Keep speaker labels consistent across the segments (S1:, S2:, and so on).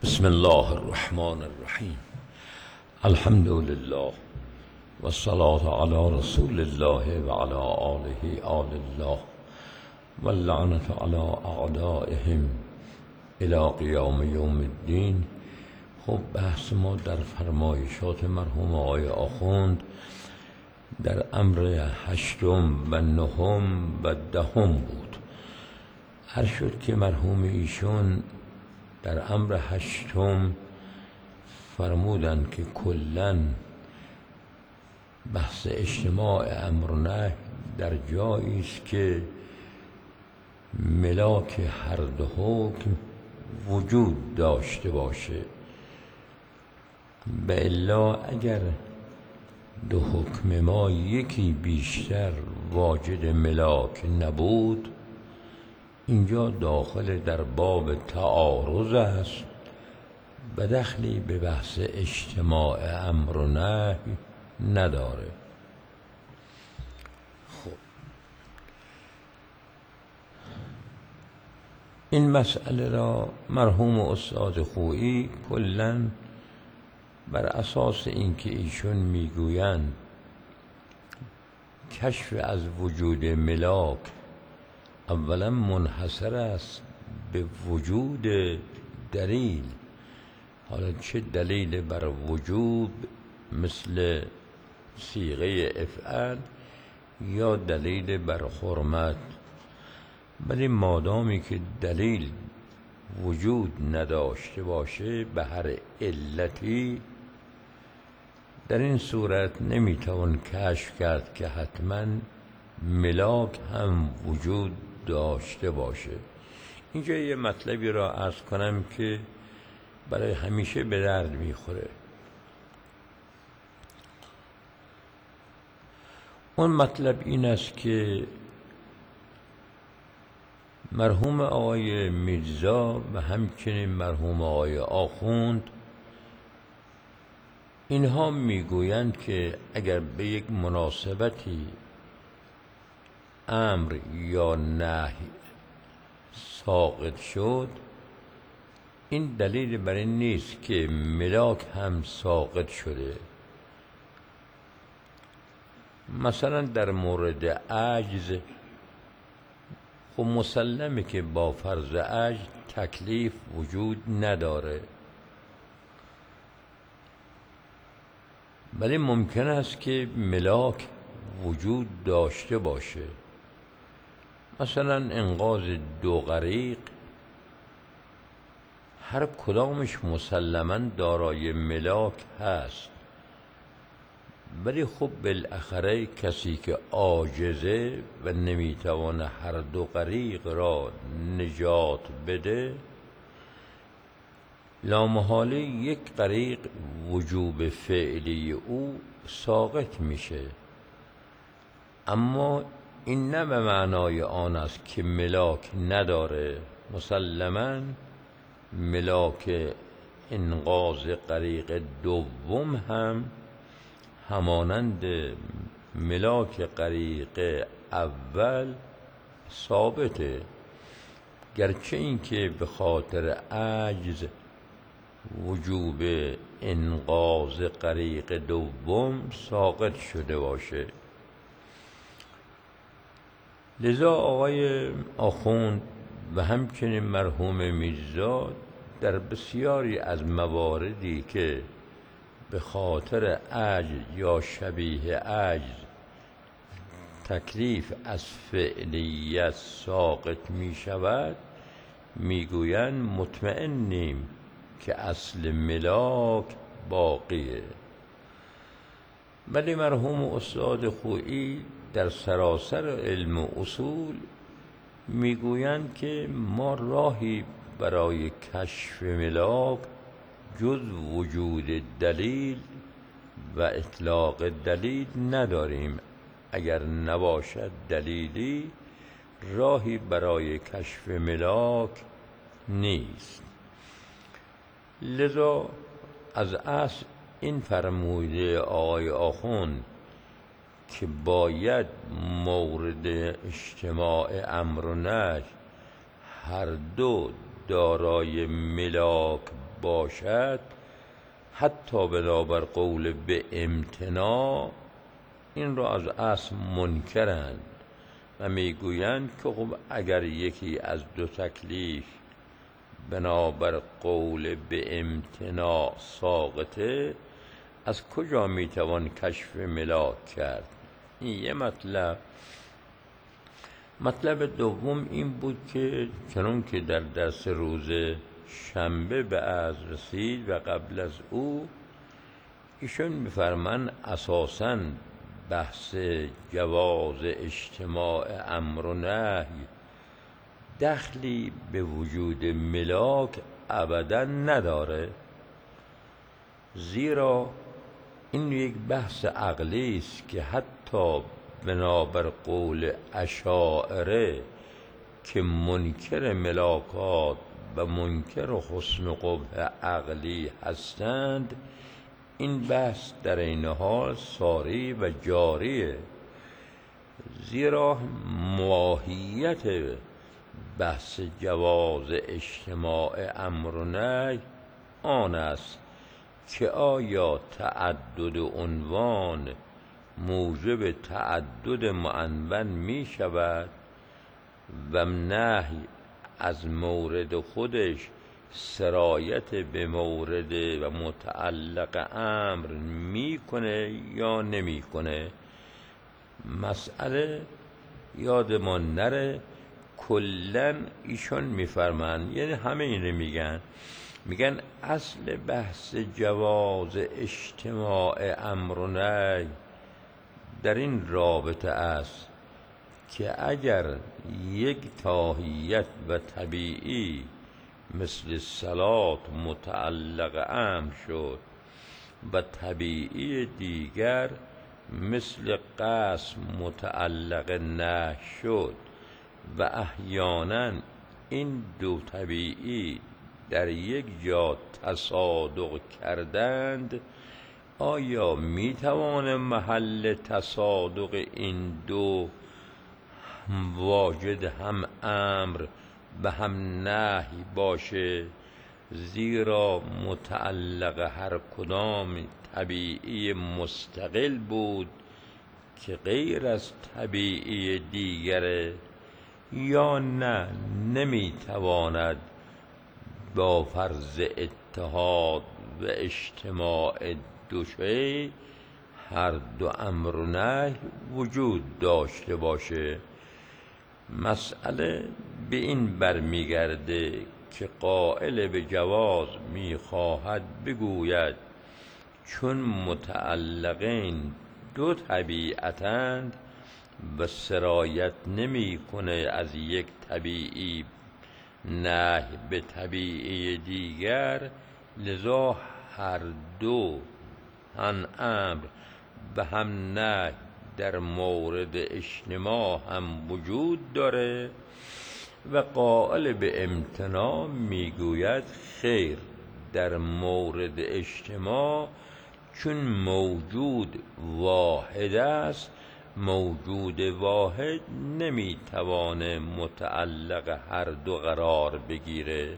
S1: بسم الله الرحمن الرحیم. الحمد لله و الصلاة علی رسول الله و علی آله آل الله و اللعنة علی اعدائهم الی قیام یوم الدین. خب بحث ما در فرمایشات مرحوم آقای آخوند در امر هشتم و نهم و دهم بود. هر شد که مرحوم ایشون در امر هشتم فرمودند که کلن بحث اجتماع امر و نهی در جایی است که ملاک هر دو حکم وجود داشته باشه، و الا اگر دو حکم ما یکی بیشتر واجد ملاک نبود، اینجا داخل در باب تعارض است و دخلی به بحث اجتماع امر و نهی نداره. خب این مسئله را مرحوم استاد خویی کلاً بر اساس اینکه ایشون میگویند کشف از وجود ملاک اولا منحصر است به وجود دلیل، حالا چه دلیل بر وجوب مثل صیغه افعل یا دلیل بر حرمت، ولی مادامی که دلیل وجود نداشته باشه به هر علتی، در این صورت نمیتوان کشف کرد که حتما ملاک هم وجود داشته باشه. اینجا یه مطلبی را عرض کنم که برای همیشه به درد میخوره. اون مطلب این است که مرحوم آقای میرزا و همچنین مرحوم آقای آخوند اینها میگویند که اگر به یک مناسبتی امر یا نهی ساقط شد، این دلیل بر این نیست که ملاک هم ساقط شده. مثلا در مورد عجز، خب مسلمه که با فرض عجز تکلیف وجود نداره، ولی ممکن است که ملاک وجود داشته باشه. مثلا انقاذ دو غریق هر کدامش مسلماً دارای ملاک هست، ولی خب بالاخره کسی که عاجزه و نمیتوانه هر دو غریق را نجات بده، لامحاله یک غریق وجوب فعلی او ساقط میشه. اما این نه به معنای آن است که ملاک نداره. مسلماً ملاک انقاذ غریق دوم هم همانند ملاک غریق اول ثابته، گرچه اینکه به خاطر عجز وجوب انقاذ غریق دوم ساقط شده باشه. لذا آقای آخوند و همچنین مرحوم میرزا در بسیاری از مواردی که به خاطر عجز یا شبیه عجز تکلیف از فعلیت ساقط می شود، میگویند مطمئنیم که اصل ملاک باقیه. ولی مرحوم استاد خویی در سراسر علم و اصول میگویند که ما راهی برای کشف ملاک جز وجود دلیل و اطلاق دلیل نداریم. اگر نباشد دلیلی، راهی برای کشف ملاک نیست. لذا از اصل این فرموده آقای آخوند که باید مورد اجتماع امر و نهی هر دو دارای ملاک باشد حتی بنابر قول به امتناع، این را از اصل منکرند و میگویند که خب اگر یکی از دو تکلیف بنابر قول به امتناع ساقطه، از کجا میتوان کشف ملاک کرد؟ این یه مطلب دوم این بود که چنان که در درس روز شنبه به عرض رسید و قبل از او، ایشون میفرمان اساساً بحث جواز اجتماع امر و نهی دخلی به وجود ملاک ابدا نداره، زیرا این یک بحث عقلی است که حتی بنابر قول اشاعره که منکر ملاکات و منکر حسن و قبح عقلی هستند، این بحث در این حال ساری و جاریه، زیرا ماهیت بحث جواز اجتماع امر و نهی آن است که آیا تعدد عنوان موجب تعدد معنون می شود و نهی از مورد خودش سرایت به مورد و متعلق امر میکنه یا نمیکنه. مسئله یادمان نره کلن ایشون میفرمند، یعنی همه اینو میگن اصل بحث جواز اجتماع امر و نهی در این رابطه است که اگر یک تاهیت و طبیعی مثل صلات متعلق امر شد و طبیعی دیگر مثل قسم متعلق نهی شد و احیانا این دو طبیعی در یک جا تصادق کردند، آیا میتوان محل تصادق این دو واجد هم امر و هم نهی باشه؟ زیرا متعلق هر کدام طبیعی مستقل بود که غیر از طبیعی دیگره، یا نه نمیتواند با فرض اتحاد و اجتماع دو شی هر دو امر و نهی وجود داشته باشه. مسئله به این برمیگرده که قائل به جواز میخواهد بگوید چون متعلقین دو طبیعتند و سرایت نمی کنه از یک طبیعی نهی به طبیعی دیگر، لذا هر دو هم امر و هم نهی در مورد اجتماع هم وجود داره و قائل به امتناع میگوید خیر، در مورد اجتماع چون موجود واحد است، موجود واحد نمیتوانه متعلق هر دو قرار بگیره.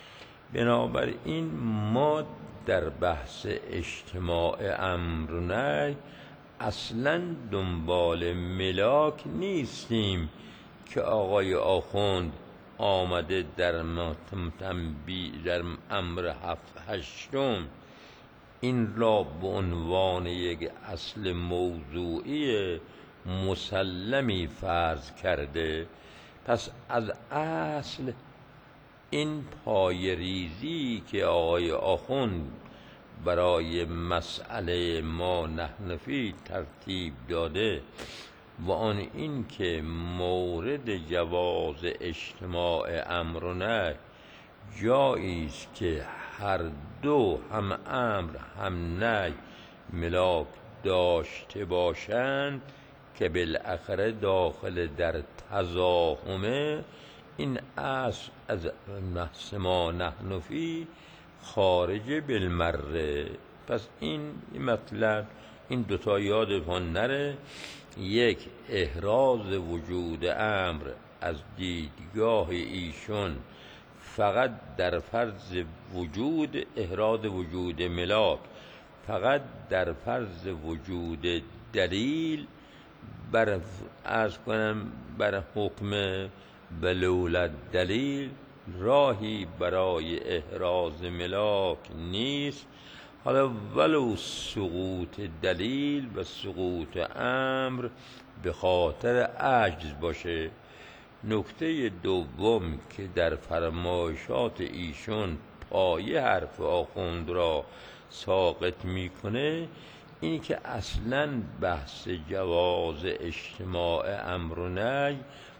S1: بنابراین ما در بحث اجتماع امر و نهی اصلا دنبال ملاک نیستیم که آقای آخوند آمده در در امر 7-8 این را به عنوان یک اصل موضوعی مسلمی فرض کرده. پس از اصل این پای ریزی که آقای آخوند برای مسئله ما نحنفی ترتیب داده و آن این که مورد جواز اجتماع امر و نهی جایی است که هر دو هم امر هم نهی ملاک داشته باشند که بالاخره داخل در تزاحمه، این اصل از بحث ما نحنفی خارج بالمره. پس این مطلب، این دوتا یادتان نره، یک احراز وجود امر از دیدگاه ایشون فقط در فرض وجود احراز وجود ملاک، فقط در فرض وجود دلیل بر حکم بلولت دلیل راهی برای احراز ملاک نیست. حالا ولو سقوط دلیل و سقوط امر به خاطر عجز باشه. نکته دوم که در فرمایشات ایشون پایه حرف آخوند را ساقط میکنه این که اصلاً بحث جواز اجتماع امر و نهی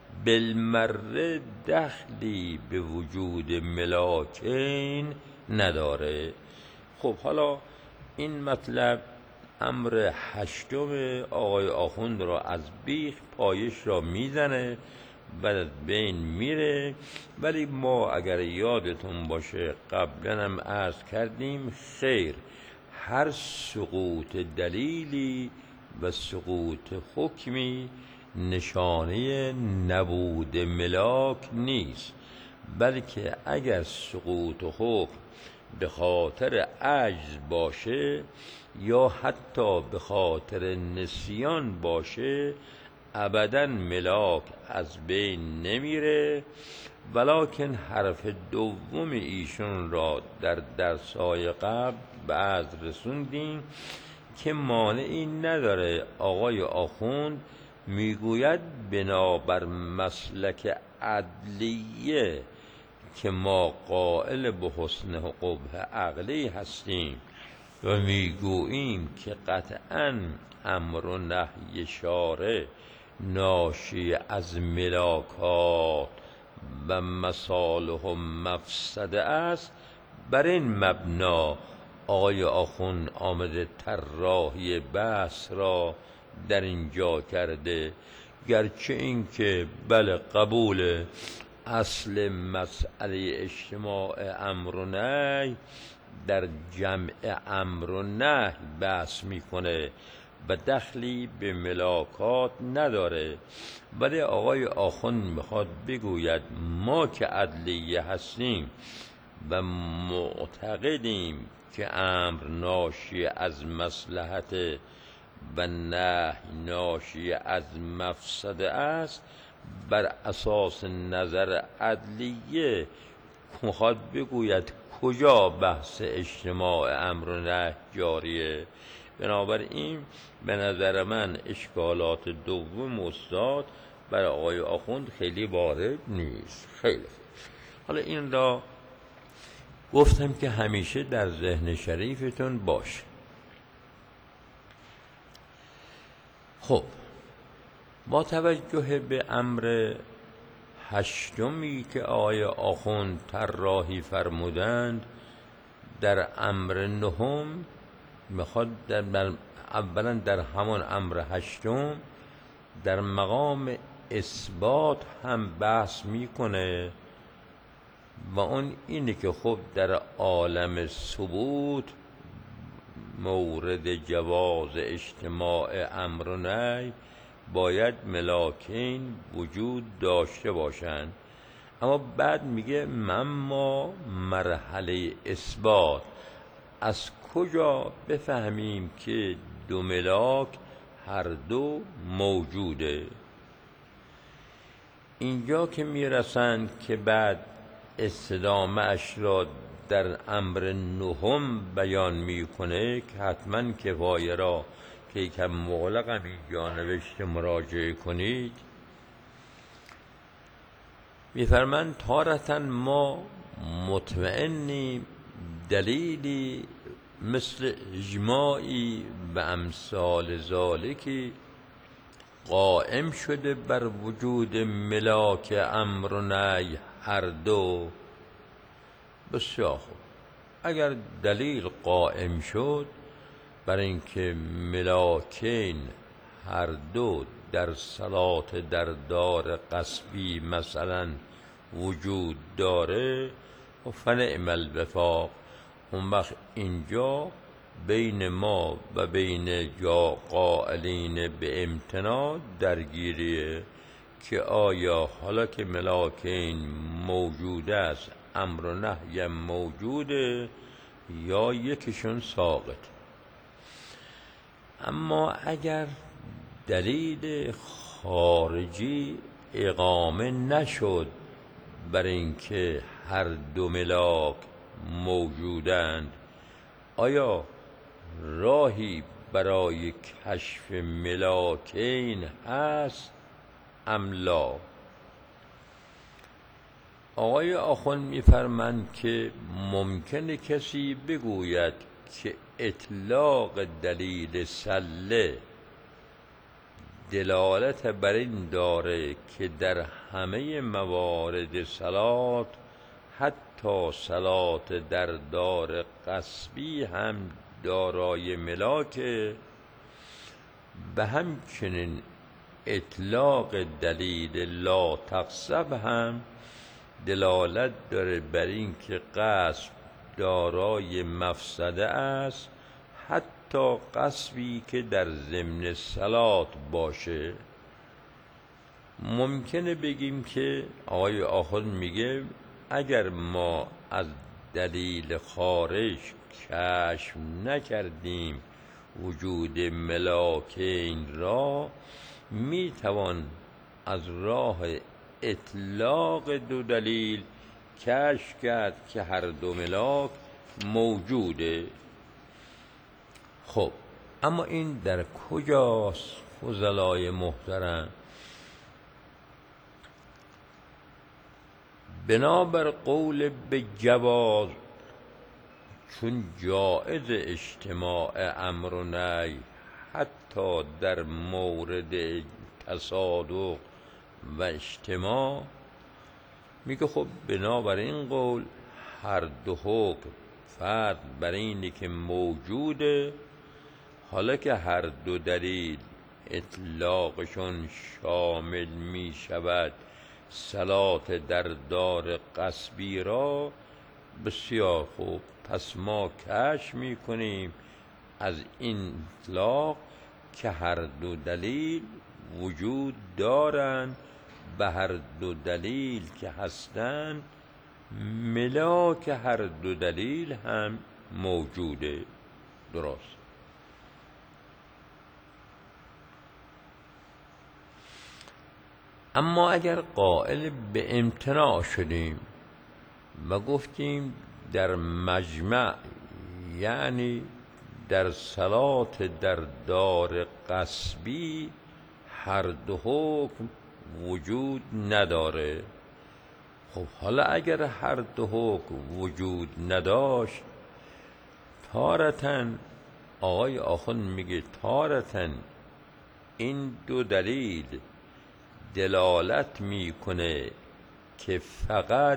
S1: بالمره دخلی به وجود ملاکین نداره. خب حالا این مطلب امر هشتم آقای آخوند را از بیخ پایش را میزنه و از بین میره. ولی ما اگر یادتون باشه قبلا هم عرض کردیم خیر، هر سقوط دلیلی و سقوط حکمی نشانه نبود ملاک نیست، بلکه اگر سقوط حکم به خاطر عجز باشه یا حتی به خاطر نسیان باشه ابداً ملاک از بین نمیره. ولکن حرف دوم ایشون را در درس‌های قبل بعض رسوندیم که مانعی نداره. آقای آخوند میگوید بنابر مسلک عدلیه که ما قائل به حسن و قبح عقلی هستیم و میگوییم که قطعاً امر و نهی شارع ناشی از ملاکات و مصالح و مفسده است. بر این مبنا آقای آخوند آمده طراحی بحث را در اینجا کرده، گرچه این که بله قبول اصل مسئله اجتماع امر و نهی در جمع امر و نهی بحث میکنه و دخلی به ملاکات نداره. ولی آقای آخوند میخواد بگوید ما که عدلیه هستیم و معتقدیم که امر ناشی از مصلحت و نهی ناشی از مفسده است، بر اساس نظر عدلیه میخواد بگوید کجا بحث اجتماع امر و نهی جاریه. بنابراین به نظر من اشکالات دوم استاد برای آقای آخوند خیلی وارد نیست. خیلی حالا این را گفتم که همیشه در ذهن شریفتون باشه. خب با توجه به امر هشتمی که آقای آخوند طراحی فرمودند، در امر نهم میخواد اولا در همان امر هشتم در مقام اثبات هم بحث میکنه و اون اینه که خب در عالم ثبوت مورد جواز اجتماع امر و نهی باید ملاکین وجود داشته باشند. اما بعد میگه اما مرحله اثبات از کجا بفهمیم که دو ملاک هر دو موجوده؟ اینجا که میرسند که بعد استدامه اش را در امر نهم بیان میکنه که حتما کفایه را که یکم مغلقم اینجا نوشته مراجعه کنید. میفرمند تارةً ما مطمئنیم دلیلی مثل اجماعی و امثال ذالکی قائم شده بر وجود ملاک امر و نهی هر دو. بسیار خوب، اگر دلیل قائم شد بر اینکه ملاکین هر دو در صلات در دار قصبی مثلا وجود داره و فنعم الوفاق، اون وقت اینجا بین ما و بین جا قائلین به امتناع درگیریه که آیا حالا که ملاکین موجود است امر و نهی موجوده یا یکیشون ساقط. اما اگر دلیل خارجی اقامه نشد بر اینکه هر دو ملاک موجودند، آیا راهی برای کشف ملاکین هست ام لا؟ آقای آخوند می‌فرمایند که ممکنه کسی بگوید که اطلاق دلیل سله دلالت بر این داره که در همه موارد صلات، حتی صلات در دار غصبی هم دارای ملاکه، و همچنین اطلاق دلیل لا تغصب هم دلالت داره بر این که غصب دارای مفسده است، حتی غصبی که در ضمن صلات باشه. ممکنه بگیم که آقای آخوند میگه اگر ما از دلیل خارج کشف نکردیم وجود ملاکین را، میتوان از راه اطلاق دو دلیل کشف کرد که هر دو ملاک موجوده. خب اما این در کجاست فضلای محترم؟ بنابر قول به جواز، چون جایز اجتماع امر و نهی حتی در مورد تصادق و اجتماع، میگه خب بنابر این قول هر دو حکم فرض بر اینه که موجوده، حالا که هر دو دلیل اطلاقشون شامل می شود صلات در دار غصبی را، بسیار خوب، پس ما کشف می کنیم از این اطلاق که هر دو دلیل وجود دارند و هر دو دلیل که هستند ملاک هر دو دلیل هم موجوده. درست. اما اگر قائل به امتناع شدیم و گفتیم در مجمع، یعنی در صلات در دار غصبی، هر دو حکم وجود نداره، خب حالا اگر هر دو حکم وجود نداشت، تارتن آقای آخوند میگه تارتن این دو دلیل دلالت میکنه که فقط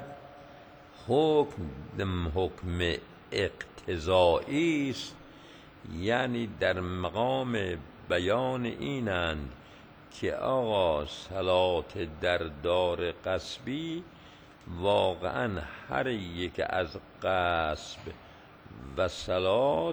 S1: حکم اقتضایی است، یعنی در مقام بیان اینند که آقا صلات در دار غصبی واقعا هر یک از غصب و صلات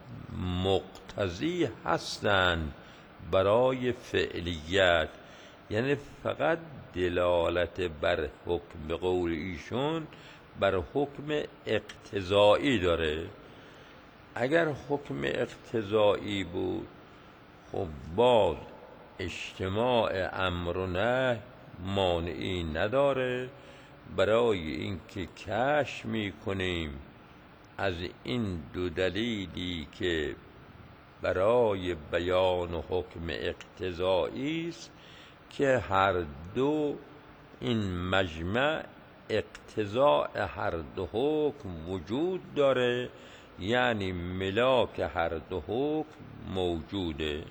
S1: مقتضی هستند برای فعلیت، یعنی فقط دلالت بر حکم، به قول ایشون، بر حکم اقتضایی داره. اگر حکم اقتضایی بود، خب باز اجتماع امر و نهی مانعی نداره برای اینکه کشف میکنیم از این دو دلیلی که برای بیان حکم اقتضایی است که هر دو این مجمع اقتضاء هر دو حکم وجود داره، یعنی ملاک هر دو حکم موجوده.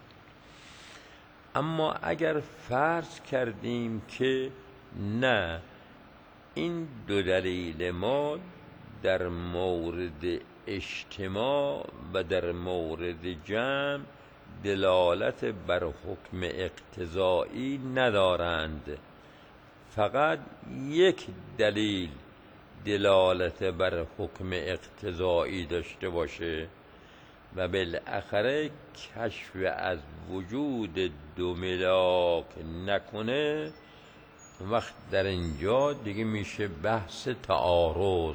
S1: اما اگر فرض کردیم که نه، این دو دلیل ما در مورد اجتماع و در مورد جمع دلالت بر حکم اقتضایی ندارند، فقط یک دلیل دلالت بر حکم اقتضایی داشته باشه و بالاخره کشف از وجود دو ملاک نکنه، وقت در اینجا دیگه میشه بحث تعارض.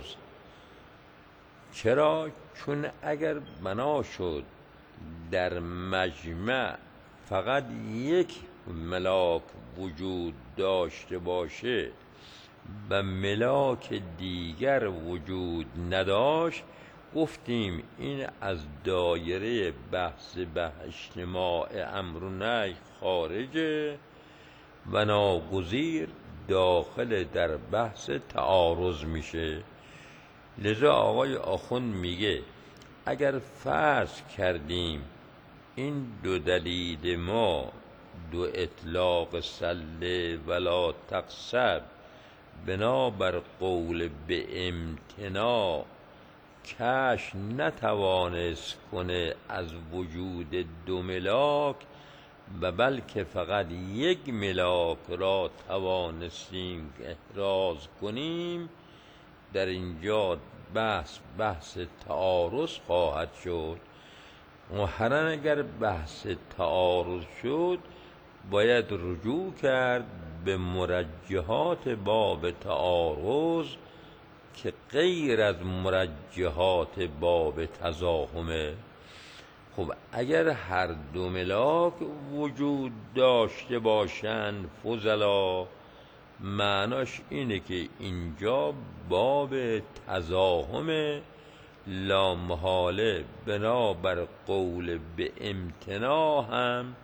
S1: چرا؟ چون اگر بنا شد در مجمع فقط یک ملاک وجود داشته باشه و ملاک دیگر وجود نداشت، گفتیم این از دایره بحث به اجتماع امر و نهی خارجه و ناگزیر داخل در بحث تعارض میشه. لذا آقای آخوند میگه اگر فرض کردیم این دو دلیل ما، دو اطلاق سله ولا تقصد، بنابر قول به امتناع کشف نتوانست کنه از وجود دو ملاک و بلکه فقط یک ملاک را توانستیم احراز کنیم، در اینجا بحث تعارض خواهد شد. محرم اگر بحث تعارض شد باید رجوع کرد به مرجحات باب تعارض که غیر از مرجحات باب تزاحمه. خب اگر هر دو ملاک وجود داشته باشند فضلا، معناش اینه که اینجا باب تزاحم لا محاله بنابر قول به امتناع هم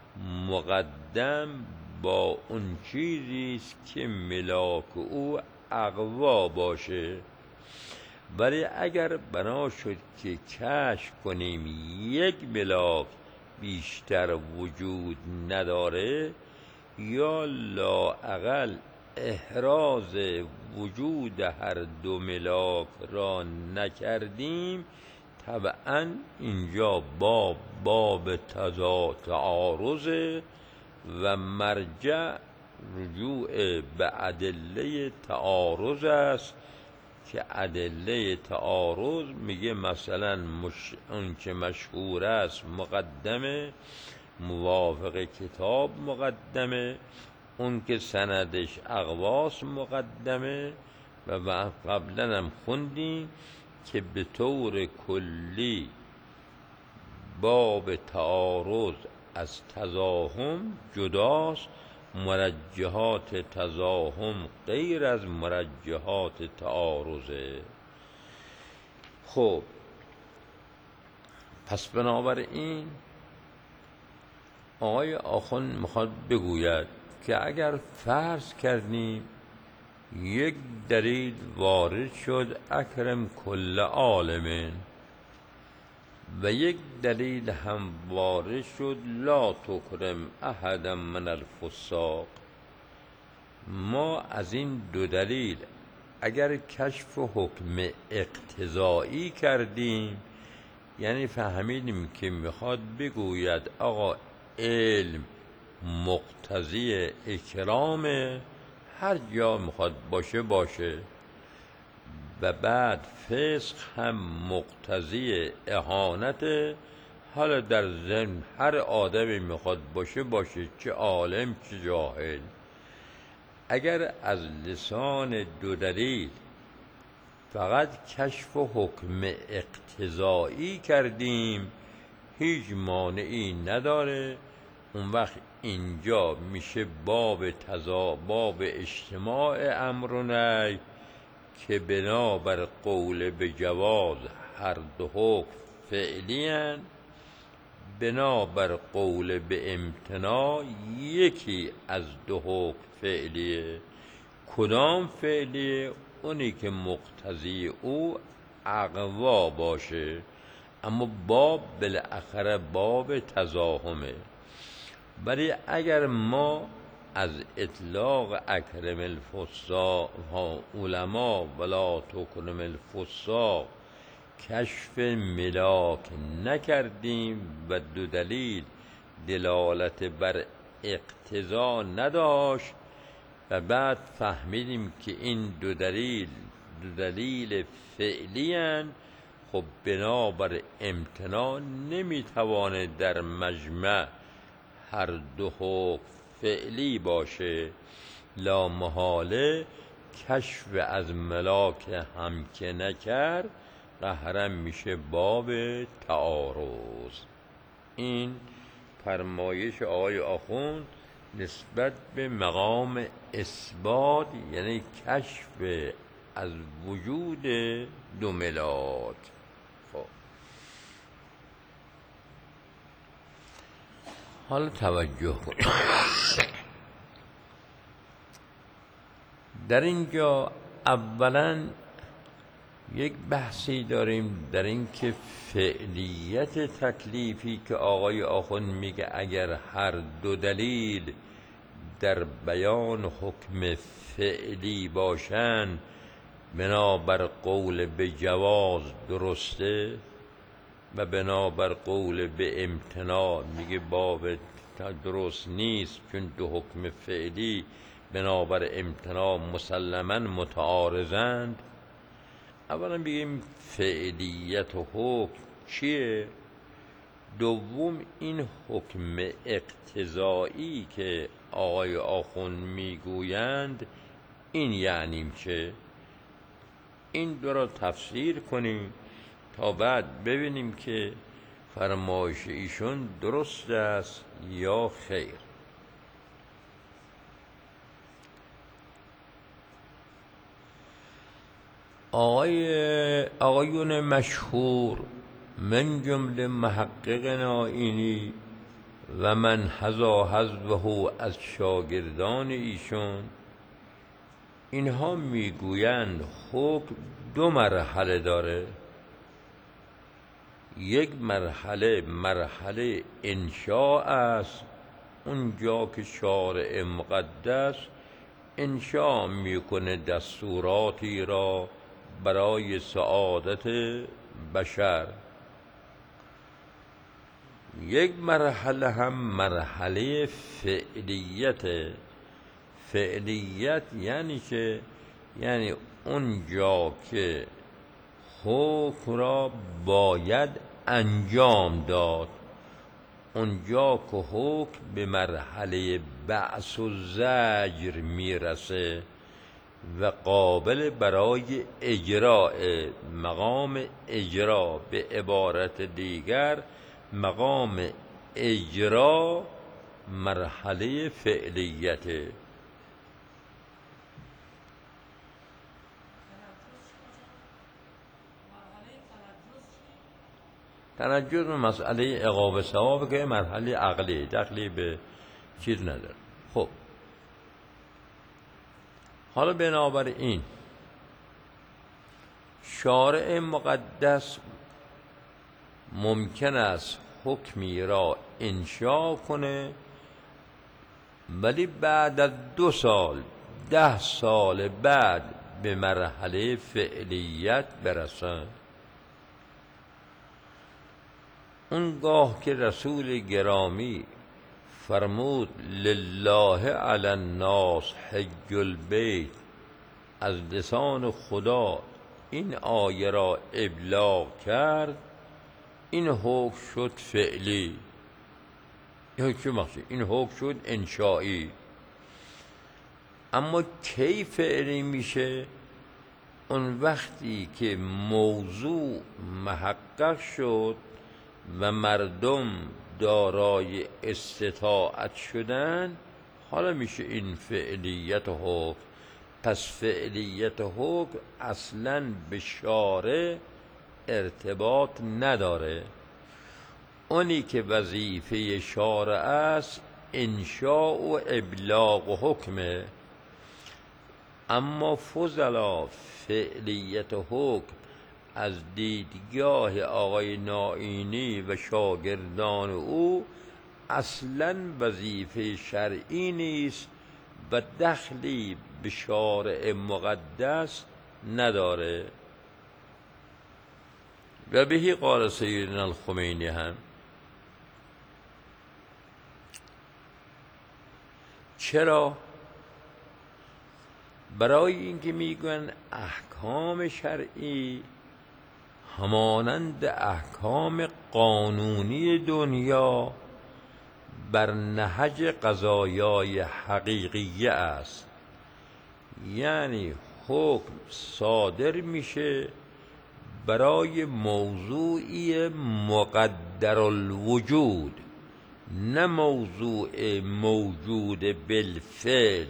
S1: مقدم با اون چیزی است که ملاک او اقوا باشه. ولی اگر بنا شد که کشف کنیم یک ملاک بیشتر وجود نداره یا لااقل احراز وجود هر دو ملاک را نکردیم، طبعا اینجا باب تعارض و مرجع رجوع به ادله تعارض است که ادله تعارض میگه مثلا اون که مشهور است مقدمه، موافق کتاب مقدمه، اون که سندش اقواس مقدمه. و قبلا هم خوندیم که به طور کلی باب تعارض از تزاحم جداست، مرجحات تزاحم غیر از مرجحات تعارضه. خب پس بنابراین آقای آخوند میخواد بگوید که اگر فرض کردیم یک دلیل وارد شد اکرم کل عالم و یک دلیل هم وارد شد لا تکرم احدا من الفساق، ما از این دو دلیل اگر کشف حکم اقتضایی کردیم، یعنی فهمیدیم که میخواد بگوید آقا علم مقتضی اکرام، هر جا میخواد باشه و بعد فسق هم مقتضی اهانت، حالا در ذهن هر آدمی میخواد باشه چه عالم چه جاهل. اگر از لسان دو دلیل فقط کشف حکم اقتضایی کردیم هیچ مانعی نداره، اون وقت اینجا میشه باب اجتماع امر و نهی که بنابر قول به جواز هر دو حکم فعلی هن، بنابر قول به امتناع یکی از دو حکم فعلیه. کدام فعلیه؟ اونی که مقتضی او اقوا باشه، اما باب بالاخره باب تزاحمه. ولی اگر ما از اطلاق اکرم الفساق علما ولا تکرم الفساق کشف ملاک نکردیم و دو دلیل دلالت بر اقتضا نداشت و بعد فهمیدیم که این دو دلیل فعلی هستند، خب بنابر امتناع نمیتوانه در مجمع هر دو حکم فعلی باشه. لا محاله کشف از ملاک هم که نکرد قهرم میشه باب تعارض. این فرمایش آقای آخوند نسبت به مقام اثبات، یعنی کشف از وجود دو ملاک. خب حالا توجه کنید، در اینجا اولا یک بحثی داریم در این که فعلیت تکلیفی که آقای آخوند میگه اگر هر دو دلیل در بیان حکم فعلی باشن بنابر قول به جواز درسته و بنابر قول به امتناع میگه باب درست نیست، چون دو حکم فعلی بنابر امتناع مسلما متعارضند. اولا بگیم فعلیت و حکم چیه، دوم این حکم اقتضایی که آقای آخوند میگویند این یعنی چه. این دو را تفسیر کنیم تا بعد ببینیم که فرمایش ایشون درست است یا خیر. آقایون مشهور من جمله محقق نائینی و من حذا حذوه از شاگردان ایشون، اینها میگویند حکم دو مرحله داره. یک مرحله انشاء است، اونجا که شارع مقدس انشاء میکنه دستوراتی را برای سعادت بشر. یک مرحله هم مرحله فعلیت یعنی که یعنی اونجا که حکم را باید انجام داد، اونجا که حکم به مرحله بعث و زجر میرسه و قابل برای اجراء، مقام اجرا، به عبارت دیگر مقام اجرا مرحله فعلیته. تنجز مسئله عقاب ثواب که مرحله عقلی دخلی به چیز نداره. خب حالا بنابراین شارع مقدس ممکن است حکمی را انشاء کنه ولی بعد از 2 سال 10 سال بعد به مرحله فعلیت برسن. اونگاه که رسول گرامی فرمود لله علی الناس حج البیت، از لسان خدا این آیه را ابلاغ کرد، این حکم شد فعلی. این حکم شد انشایی. اما کی فعلی میشه؟ اون وقتی که موضوع محقق شد و مردم دارای استطاعت شدن، حالا میشه این فعلیت حکم. پس فعلیت حکم اصلاً به شارع ارتباط نداره. اونی که وظیفه شارع است انشاء و ابلاغ و حکمه. اما فضلا فعلیت حکم از دیدگاه آقای نائینی و شاگردان او اصلاً وظیفه شرعی نیست و دخلی به شارع مقدس نداره. و بهی قال سیدنا الخمینی هم. چرا؟ برای اینکه میگن احکام شرعی همانند احکام قانونی دنیا بر نهج قضایای حقیقیه است. یعنی حکم صادر میشه برای موضوعی مقدر الوجود، نه موضوع موجود بالفعل.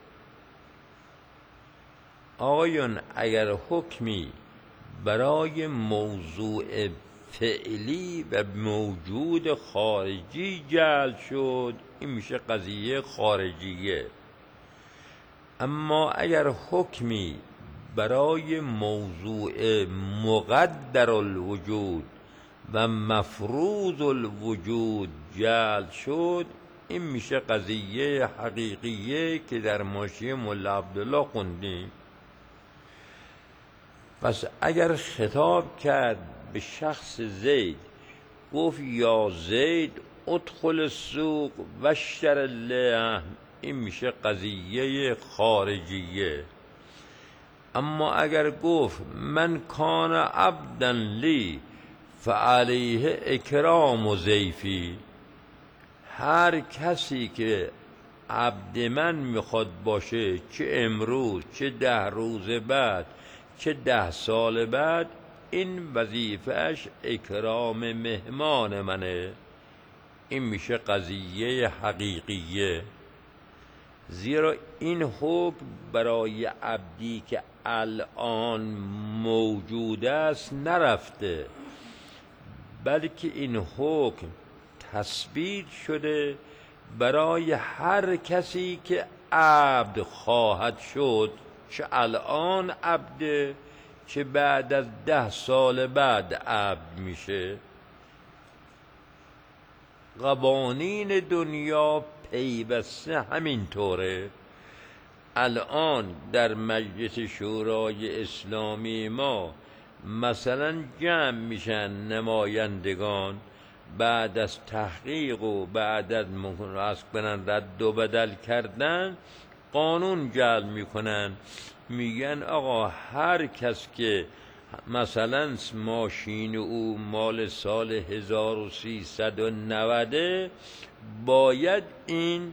S1: آقایون اگر حکمی برای موضوع فعلی و موجود خارجی جعل شد، این میشه قضیه خارجیه. اما اگر حکمی برای موضوع مقدر الوجود و مفروض الوجود جعل شد، این میشه قضیه حقیقیه که در ماشیه ملا عبدالله خوندیم. پس اگر خطاب کرد به شخص زید، گفت یا زید ادخل السوق واشتر اللحم، این میشه قضیه خارجیه. اما اگر گفت من کان عبدا لی فعلیه اکرام ضیفی، هر کسی که عبد من میخواد باشه، چه امروز چه 10 روز بعد چه 10 سال بعد، این وظیفهش اکرام مهمان منه. این میشه قضیه حقیقیه. زیرا این حکم برای عبدی که الان موجود است نرفته، بلکه این حکم تثبیت شده برای هر کسی که عبد خواهد شد، چه الان عبده چه بعد از 10 سال بعد عبد میشه. قوانین دنیا پیوسته همینطوره. الان در مجلس شورای اسلامی ما مثلا جمع میشن نمایندگان، بعد از تحقیق و بعد از رد و بدل کردن قانون جعل میکنن. میگن آقا هر کس که مثلا ماشین او مال سال 1390 باید این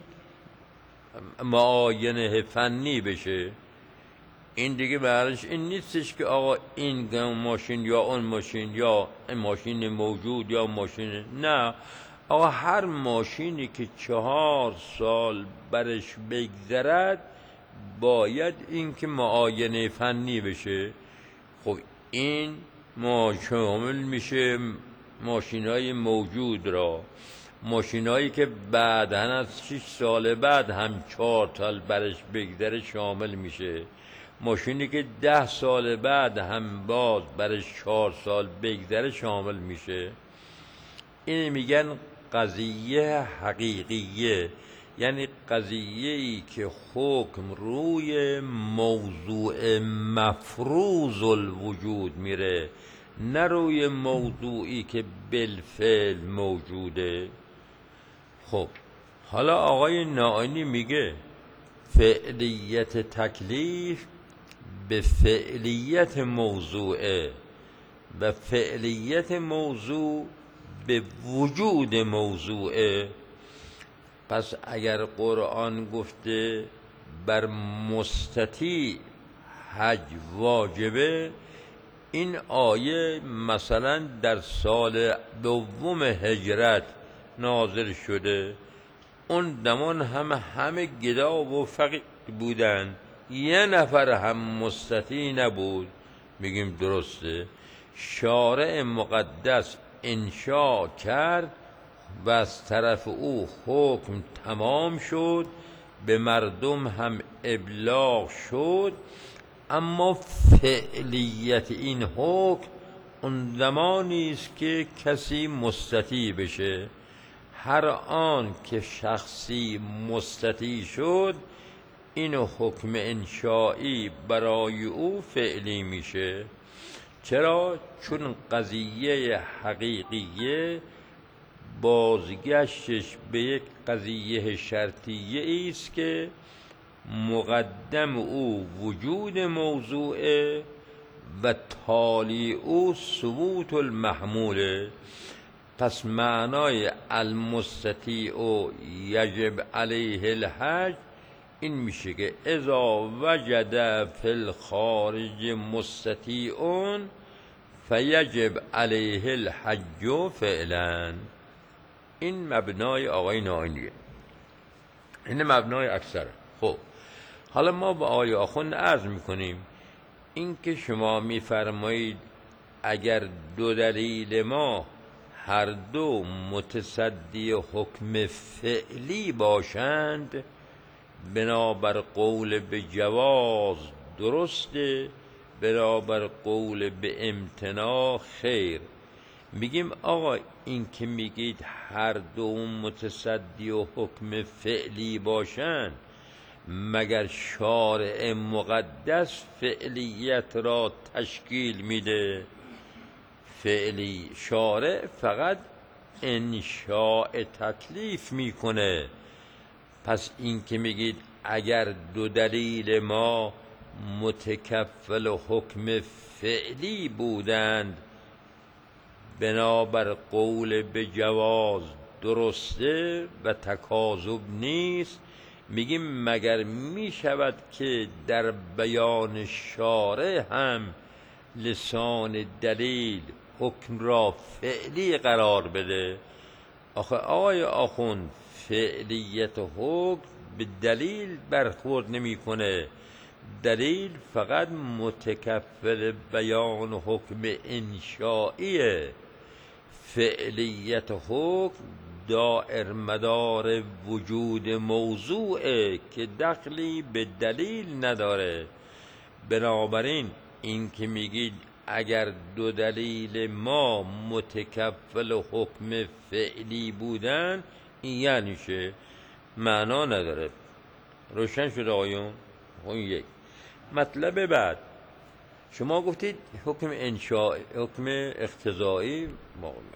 S1: معاینه فنی بشه. این دیگه معنیش این نیستش که آقا این ماشین یا اون ماشین یا این ماشین موجود یا ماشین، نه، آقا هر ماشینی که 4 سال برش بگذرد باید این که معاینه فنی بشه. خب این شامل میشه ماشینای موجود را، ماشینایی که بعداً از 6 سال بعد هم 4 سال برش بگذره شامل میشه، ماشینی که 10 سال بعد هم باز برش 4 سال بگذره شامل میشه. این میگن قضیه حقیقیه، یعنی قضیه‌ای که حکم روی موضوع مفروض الوجود میره، نه روی موضوعی که بالفعل موجوده. خب حالا آقای نائینی میگه فعلیت تکلیف به فعلیت موضوعه و فعلیت موضوع به وجود موضوعه. پس اگر قرآن گفته بر مستطیع حج واجبه، این آیه مثلا در سال 2 هجرت نازل شده، اون زمان همه گدا و فقیر بودن، 1 نفر هم مستطیع نبود. میگیم درسته، شارع مقدس انشاء کرد و از طرف او حکم تمام شد، به مردم هم ابلاغ شد، اما فعلیت این حکم اون زمانی است که کسی مستطیع بشه. هر آن که شخصی مستطیع شد، این حکم انشائی برای او فعلی میشه. چرا؟ چون قضیه حقیقیه بازگشتش به یک قضیه شرطیه است که مقدم او وجود موضوعه و تالی او ثبوت المحموله. پس معنای المستطیع یجب علیه الحج این میشه که اذا وجد فی الخارج مستطیع فیجب علیه الحج فعلا. این مبنای آقای نائینیه، این مبنای اکثره. خب حالا ما با آقای آخوند عرض میکنیم این که شما میفرمایید اگر دو دلیل ما هر دو متصدی حکم فعلی باشند بنابر قول به جواز درسته، بنابر قول به امتناع خیر. میگیم آقا این که میگید هر دو متصدی و حکم فعلی باشند مگر شارع مقدس فعلیت را تشکیل میده؟ فعلی شارع فقط انشاء تکلیف میکنه. پس این که میگید اگر دو دلیل ما متکفل حکم فعلی بودند بنابر قول به جواز درسته و تکاذب نیست، میگیم مگر میشود که در بیان شارع هم لسان دلیل حکم را فعلی قرار بده؟ آخه آقای آخوند فعلیت حکم به دلیل برخورد نمیکنه، دلیل فقط متکفل بیان حکم انشائیه. فعلیت حکم دائر مدار وجود موضوعه که دخلی به دلیل نداره. بنابراین این که میگید اگر دو دلیل ما متکفل حکم فعلی بودن این یعنی چه؟ معنا نداره. روشن شد آقایون؟ اون یک مطلب. بعد شما گفتید حکم انشاء، حکم اقتضایی،